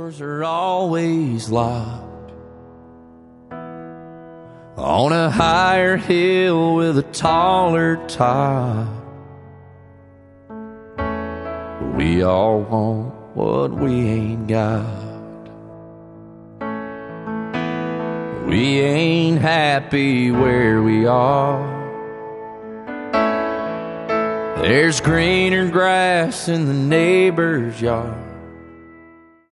doors are always locked. On a higher hill with a taller top, we all want what we ain't got. We ain't happy where we are. There's greener grass in the neighbor's yard.